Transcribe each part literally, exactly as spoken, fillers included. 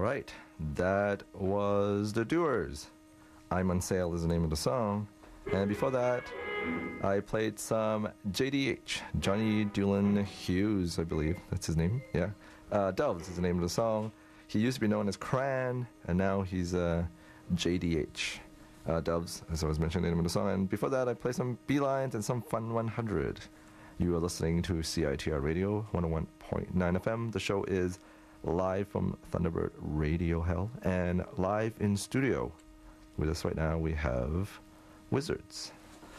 right, that was The Doers. I'm on Sale is the name of the song. And before that, I played some J D H, Johnny Doolan Hughes, I believe. That's his name, yeah. Uh, Doves is the name of the song. He used to be known as Cran, and now he's uh, J D H. Uh, Doves, as I was mentioning, the name of the song. And before that, I played some Beelines and some Fun one hundred. You are listening to C I T R Radio, one oh one point nine F M. The show is live from Thunderbird Radio Hell, and live in studio with us right now we have Wizards.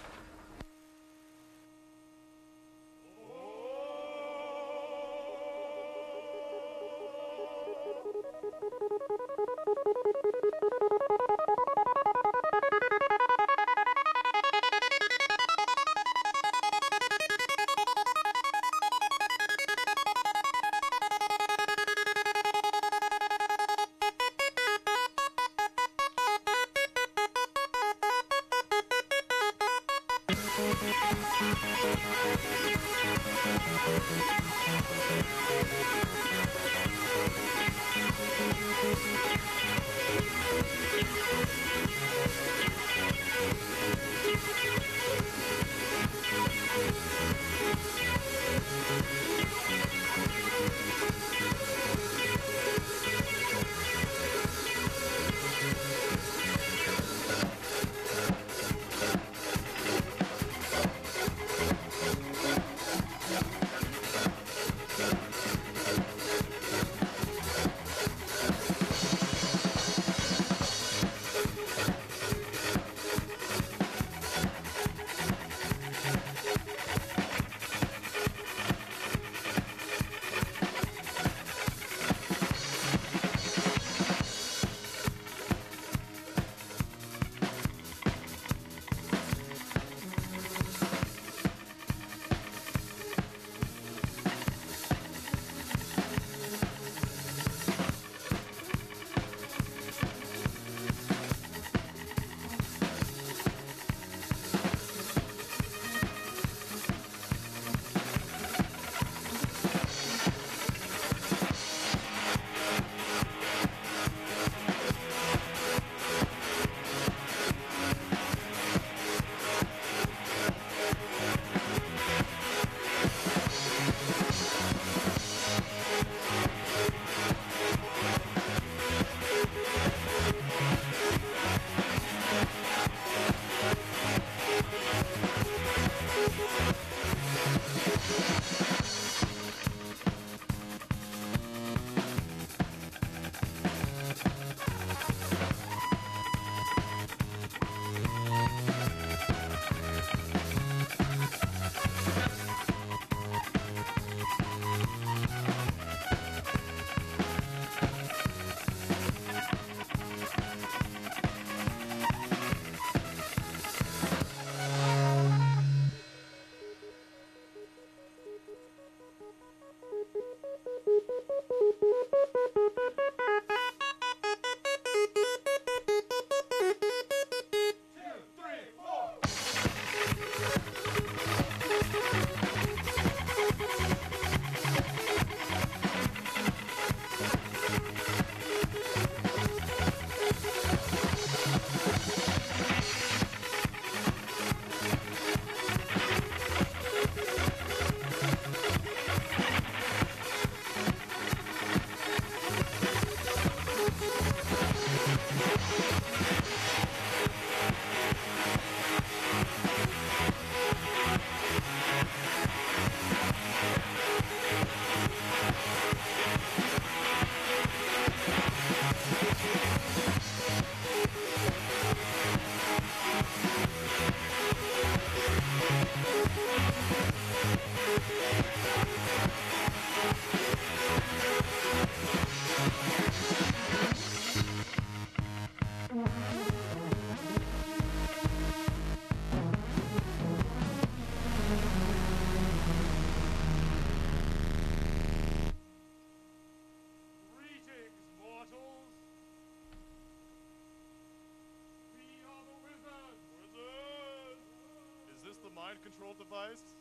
mind control device? Is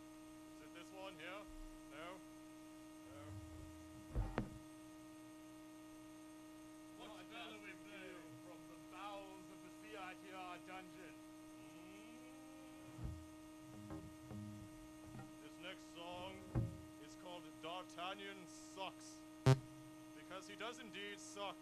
it this one here? No? No? right here our dungeon. This next song is called D'Artagnan Sucks. Because he does indeed suck.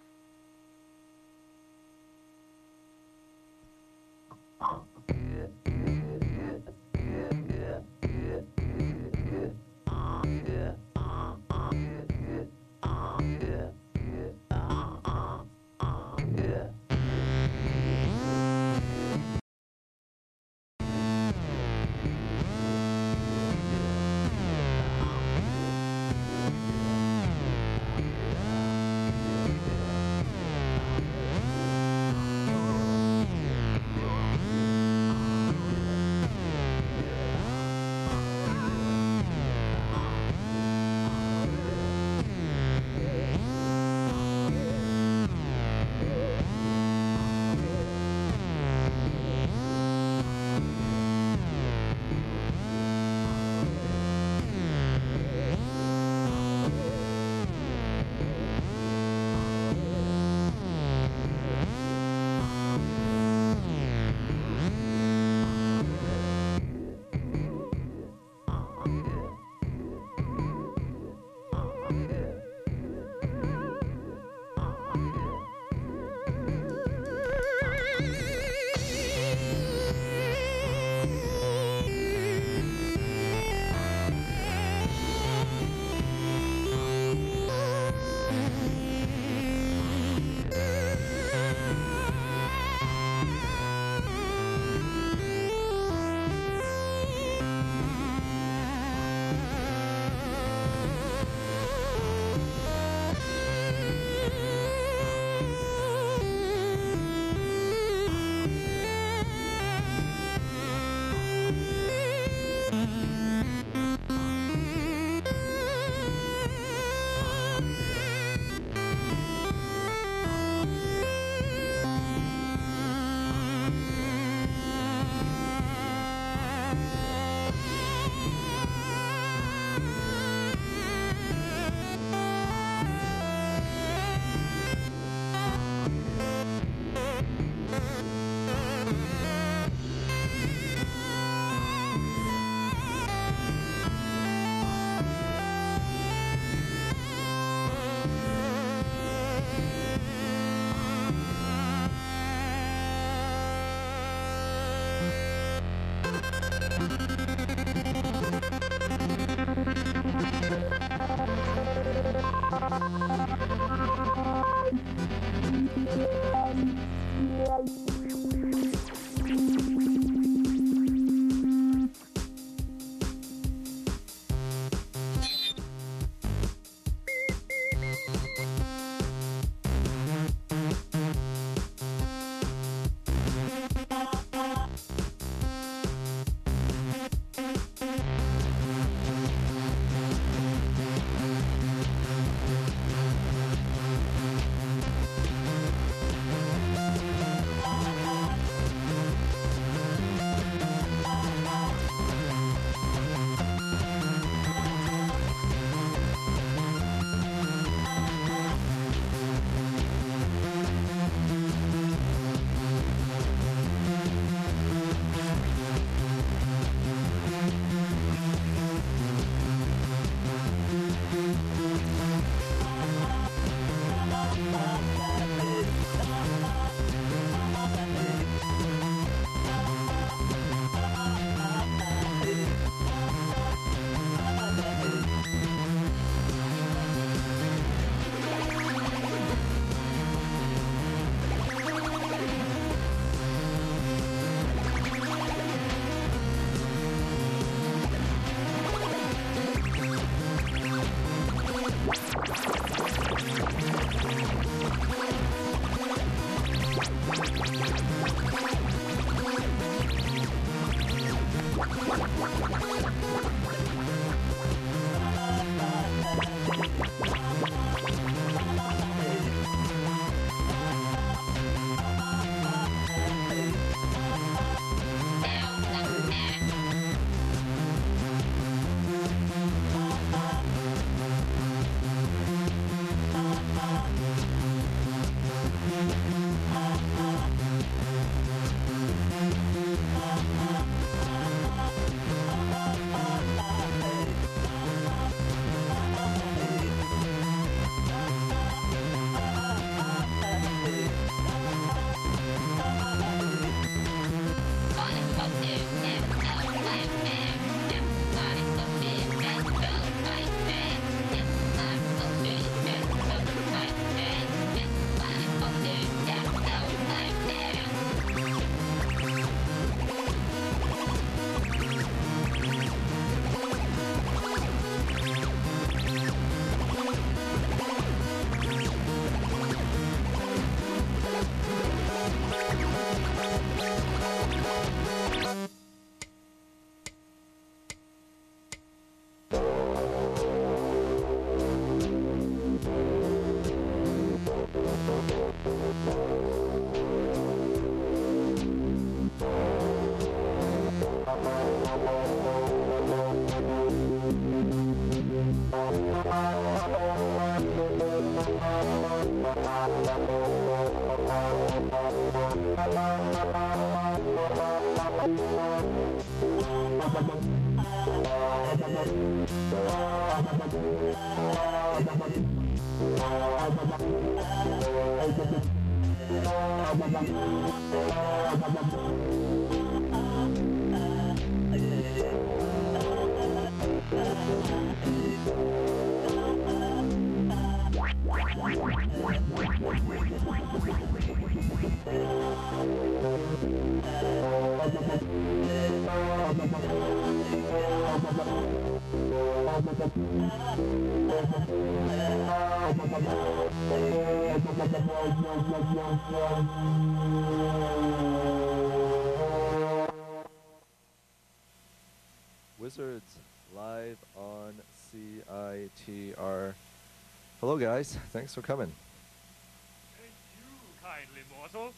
Wizards live on C I T R. Hello, guys. Thanks for coming. Thank you, kindly mortal.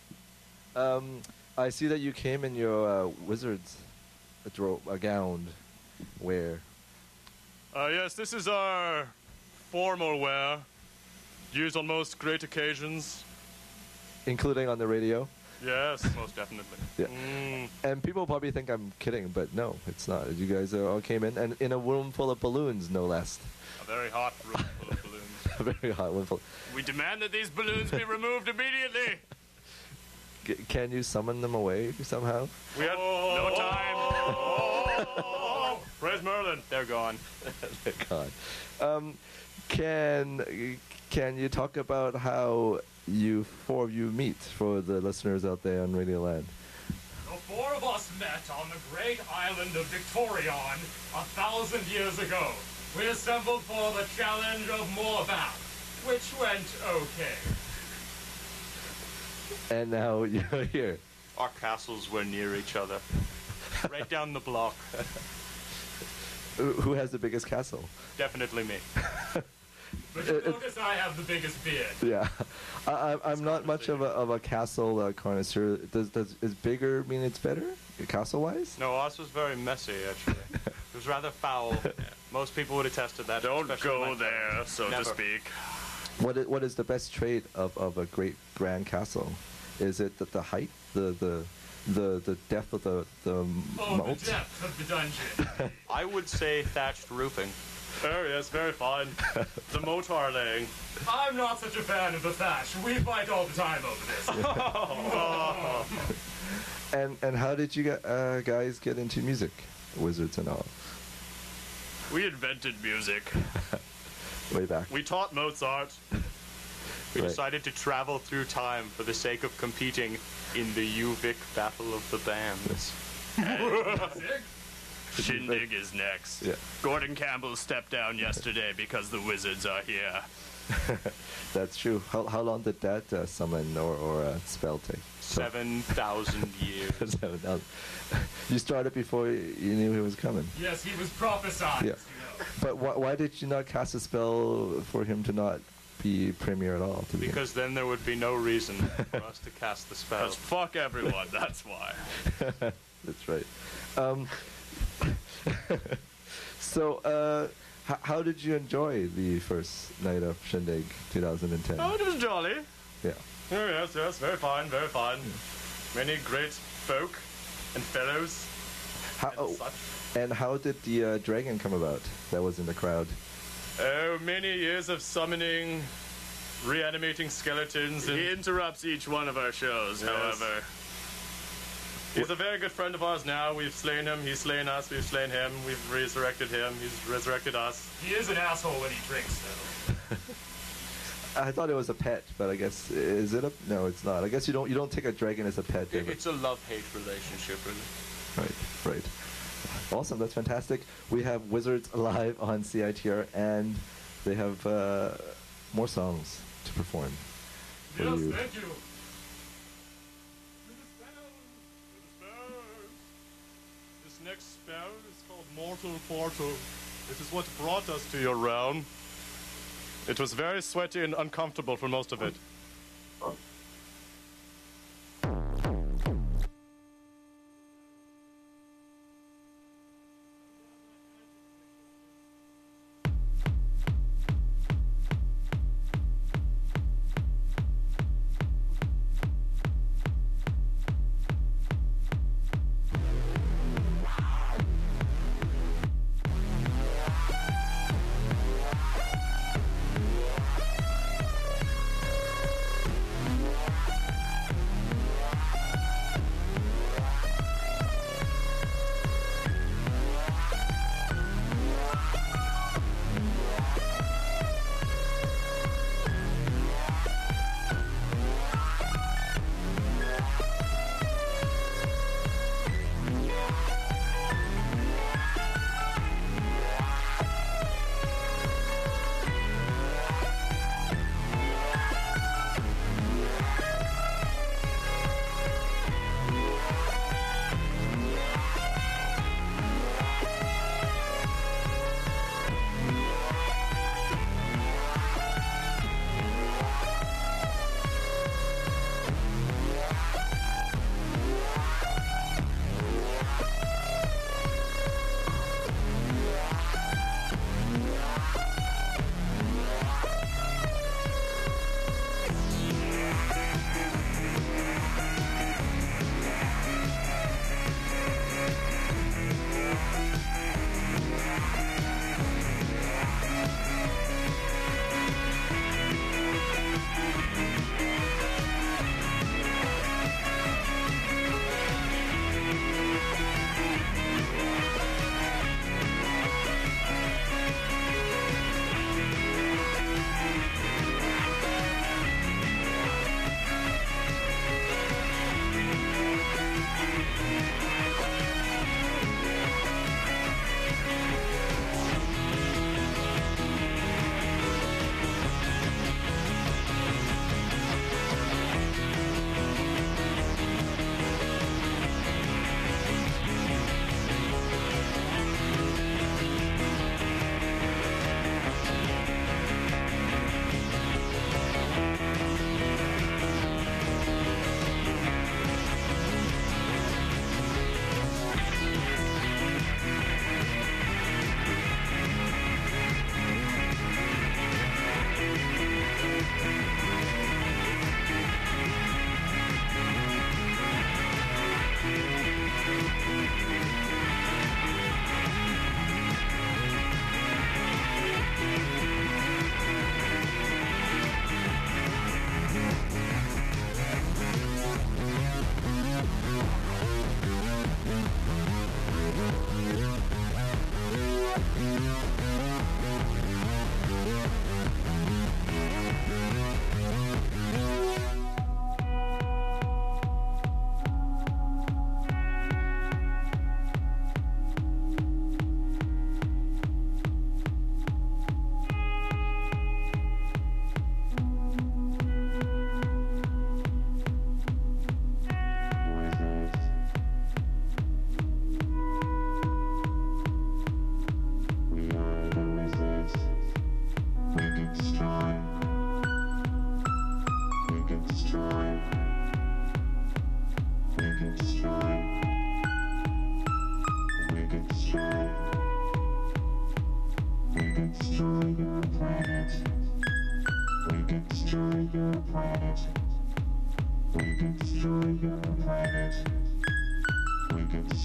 Um, I see that you came in your uh, wizard's a dro- a gown. Where? Uh, yes, this is our formal wear, used on most great occasions. Including on the radio. Yes, most definitely. Yeah. Mm. And people probably think I'm kidding, but no, it's not. You guys uh, all came in, and in a room full of balloons, no less. A very hot room full of balloons. A very hot room full. We demand that these balloons be removed immediately. G- can you summon them away somehow? We have no time. Oh, praise Merlin. They're gone. God. Um, can can you talk about how you four of you meet for the listeners out there on Radioland? The four of us met on the great island of Victorion a thousand years ago. We assembled for the challenge of Morbath, which went okay. And now you're here. Our castles were near each other. Right down the block. Who who has the biggest castle? Definitely me. But you notice I have the biggest beard. Yeah, I, I, I'm not much of a of a castle uh, connoisseur. Does does is bigger mean it's better, castle wise? No, ours was very messy, actually. It was rather foul. Most people would attest to that. Don't go there, so Never. to speak. What is, what is the best trait of, of a great grand castle? Is it the, the height, the the the the depth of the the Oh, moat? the depth of the dungeon. I would say thatched roofing. Oh, yes, very fine. The motor laying. I'm not such a fan of the thatch. We fight all the time over this. And and how did you get, uh, guys get into music, wizards and all? We invented music. Way back. We taught Mozart. We Right. decided to travel through time for the sake of competing in the U-Vic Battle of the Bands. Shindig is next. Yeah. Gordon Campbell stepped down yesterday because the wizards are here. That's true. How how long did that uh, summon or or uh, spell take? Seven thousand years. Seven thousand. You started before you knew he was coming. Yes, he was prophesied. Yeah. But why, why did you not cast a spell for him to not be premier at all? To begin? Because then there would be no reason for us to cast the spell. Because fuck everyone, that's why. That's right. Um, so, uh, h- how did you enjoy the first night of Shindig twenty ten? Oh, it was jolly. Yeah. Oh, yes, yes, very fine, very fine. Many great folk and fellows How, and oh, such. and how did the uh, dragon come about that was in the crowd? Oh, many years of summoning, reanimating skeletons. And He interrupts each one of our shows, Yes. however. he's a very good friend of ours now. We've slain him, he's slain us, we've slain him, we've resurrected him, he's resurrected us. He is an asshole when he drinks, though. I thought it was a pet, but I guess is it a? No, it's not. I guess you don't you don't take a dragon as a pet. David. It's a love-hate relationship, really. Right, right. Awesome, that's fantastic. We have Wizards live on C I T R, and they have uh, more songs to perform for Yes, you. thank you. To the spell, to the spell. This next spell is called Mortal Portal. This is what brought us to your realm. It was very sweaty and uncomfortable for most of it.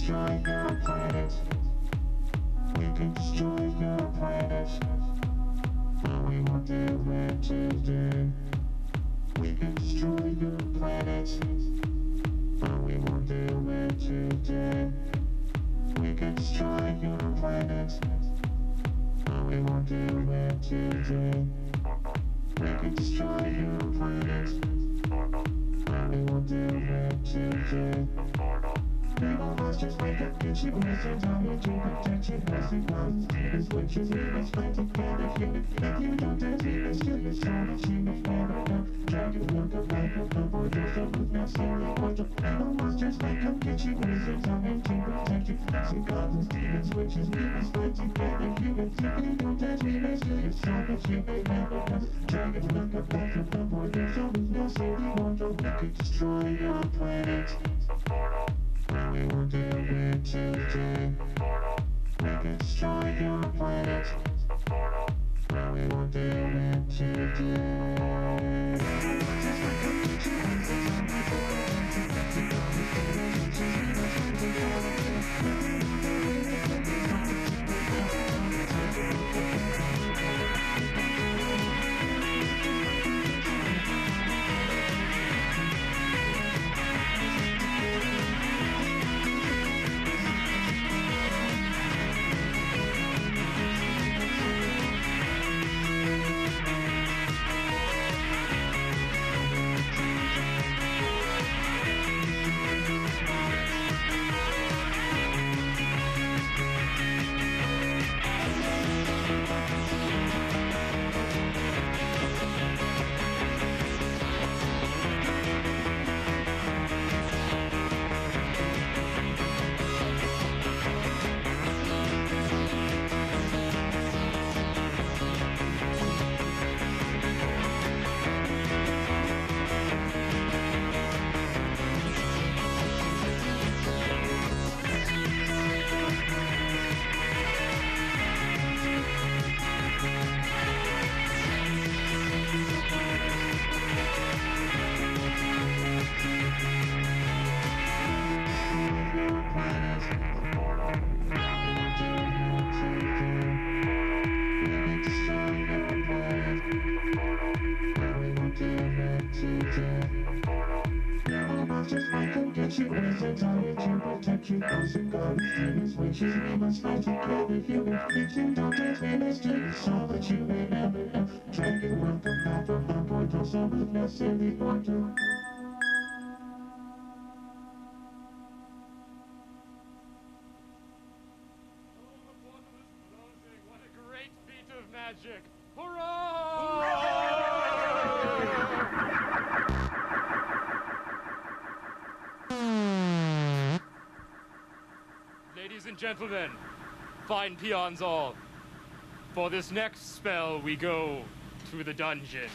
destroy your planet. We can destroy your planet. But we won't do it today. We can destroy your planet. But we won't do it today. We can destroy your planet. But we won't do it today. We can destroy your planet. But we won't do it today. Evil monsters wake up, get you with your time to protect you. Messing ones, demons, witches, evils, fight together, human. If you don't dare demons, kill your soul, machine of water. Dragon, look up, like a couple, there's a with no sorrow. Evil monsters wake up, get you with your time to protect you. Messing goblins, demons, witches, evils, fight together, human. If you don't dare demons, kill your soul, machine of water. Dragon, look up, like a couple, there's a with no sorrow. We could destroy your planet. But we won't do it today. We can destroy your planet. But we won't do it today. What a great feat of magic! Hurrah! Ladies and gentlemen, fine peons all, for this next spell we go to the dungeon.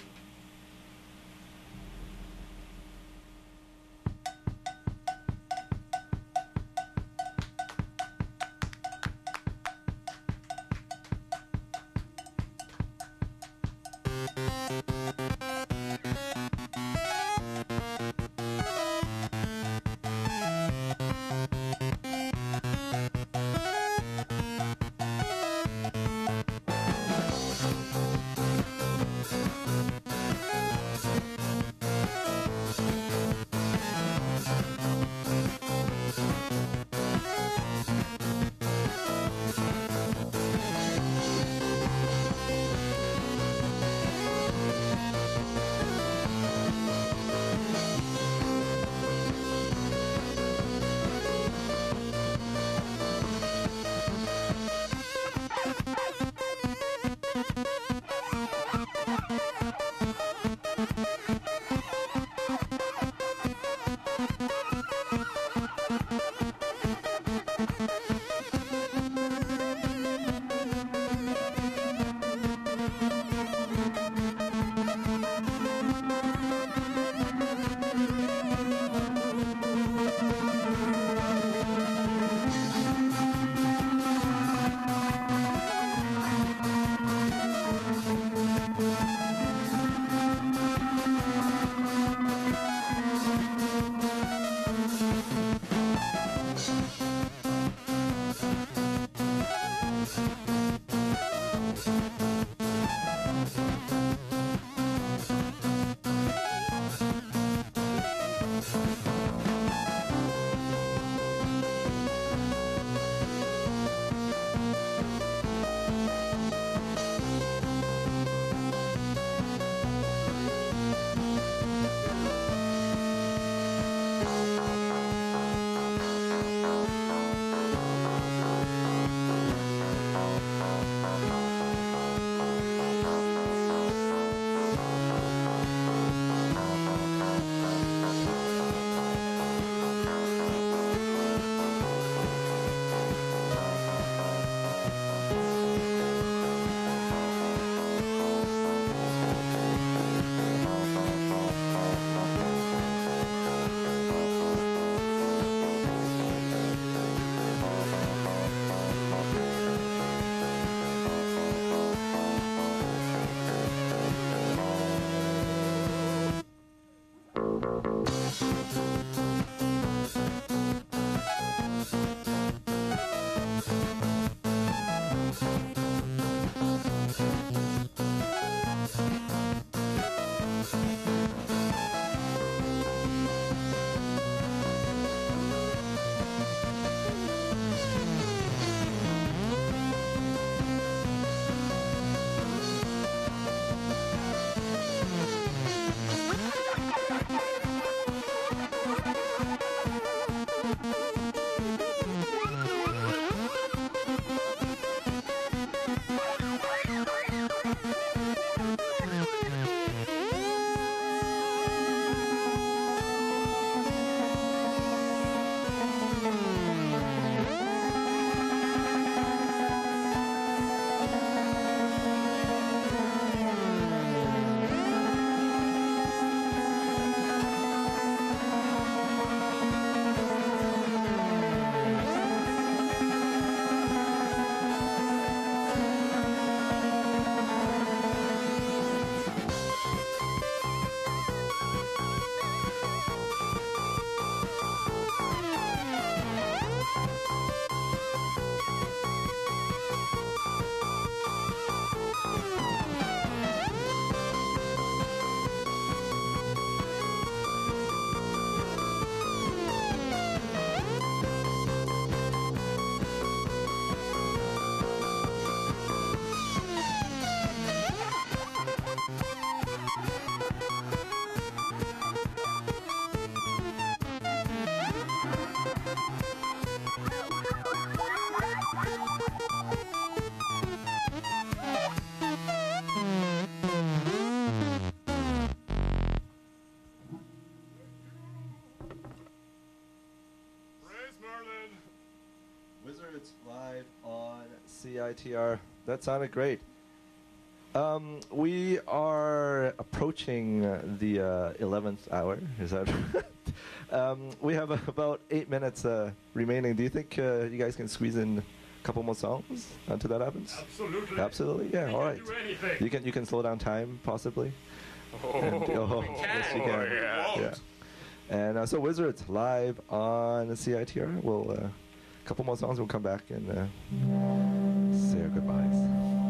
Wizards live on C I T R. That sounded great. Um, we are approaching uh, the uh, eleventh hour. Is that? um, we have uh, about eight minutes uh, remaining. Do you think uh, you guys can squeeze in a couple more songs until that happens? Absolutely. Absolutely. Yeah. We All can right. do anything. You can you can slow down time possibly. Oh, And- oh, yes, you can. yeah. Yeah. And uh, so Wizards live on C I T R. We'll uh, a couple more songs. We'll come back and uh, say our goodbyes.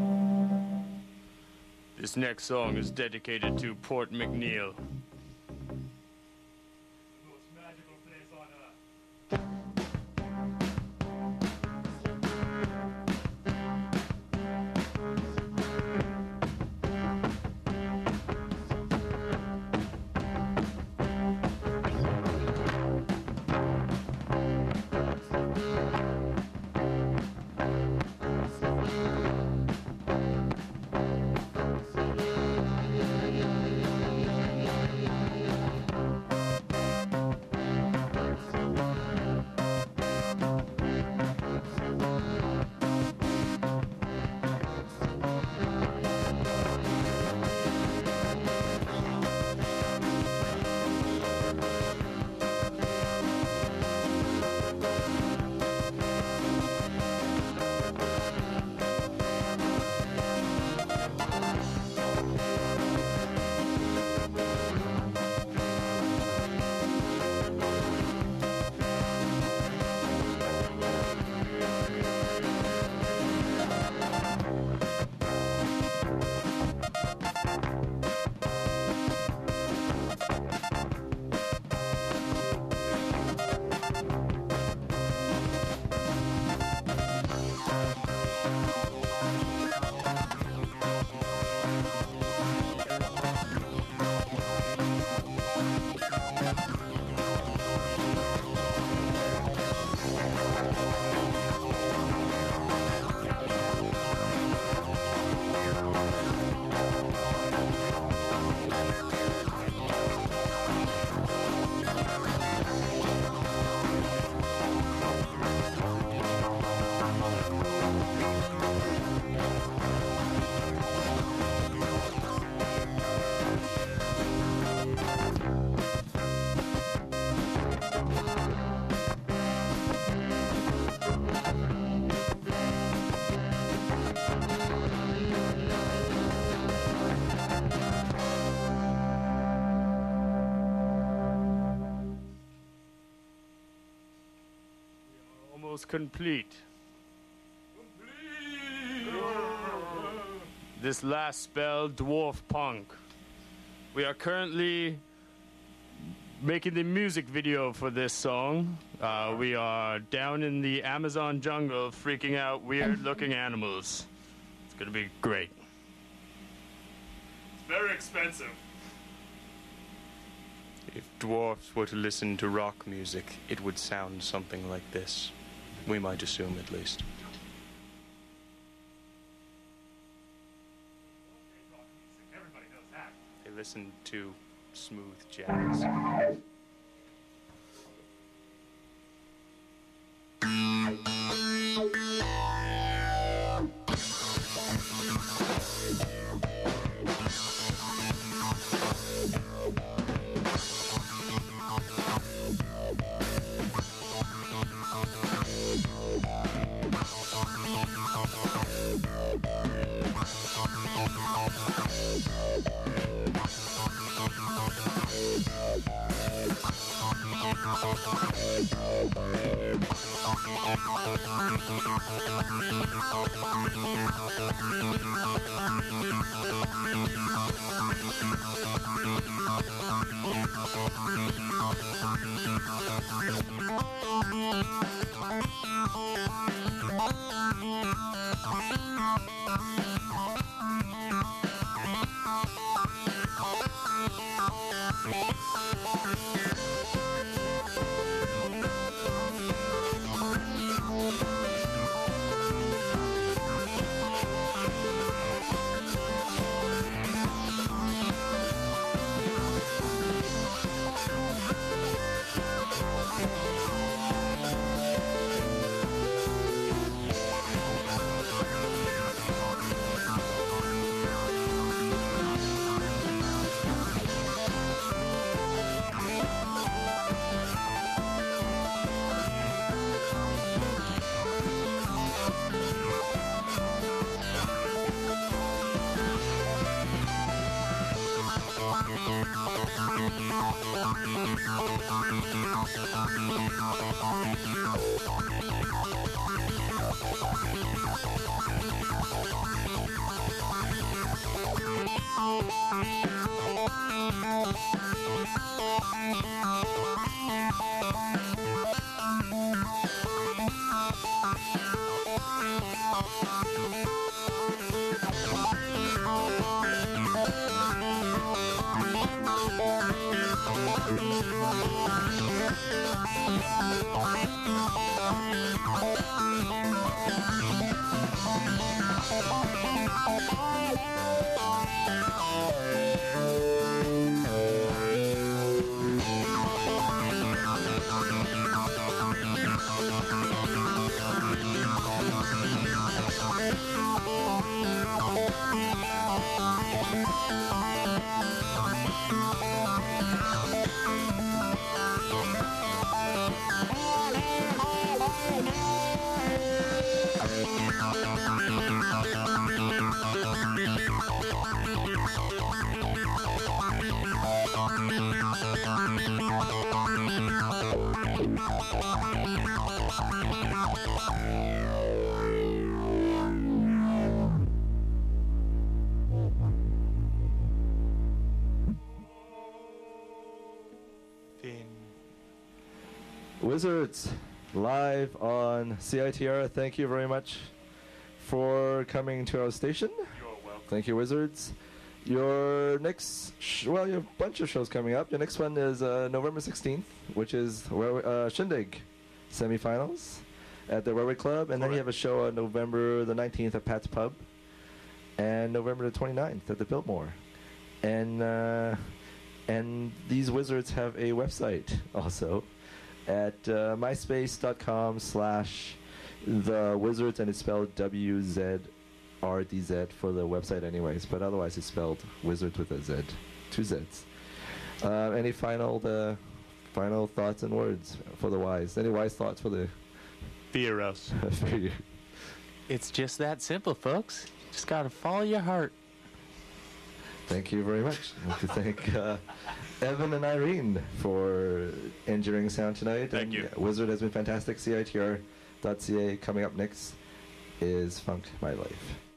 This next song is dedicated to Port McNeil. Most magical place on earth. Almost complete. This last spell, Dwarf Punk. We are currently making the music video for this song. Uh, we are down in the Amazon jungle freaking out weird looking animals. It's gonna be great. It's very expensive. If dwarfs were to listen to rock music, it would sound something like this. We might assume, at least. Everybody knows that. They listen to smooth jazz. Finn. Wizards, live on C I T R. Thank you very much for coming to our station. You're welcome. Thank you, Wizards. Your next, sh- well, you have a bunch of shows coming up. Your next one is uh, November sixteenth, which is where uh, Shindig semifinals at the Railway Club. And then you Correct. have a show on November the nineteenth at Pat's Pub. And November the twenty-ninth at the Biltmore. And, uh, and these Wizards have a website also at uh, myspace.com slash the Wizards, and it's spelled W Z R D Z for the website anyways, but otherwise it's spelled Wizards with a Z, two Zs. Uh, any final uh, final thoughts and words for the wise? Any wise thoughts for the Fear us. for you? It's just that simple, folks. Just gotta follow your heart. Thank you very much. I'd like to thank uh, Evan and Irene for engineering sound tonight. Thank and you. Wizard has been fantastic. C I T R dot C A coming up next is Funk My Life.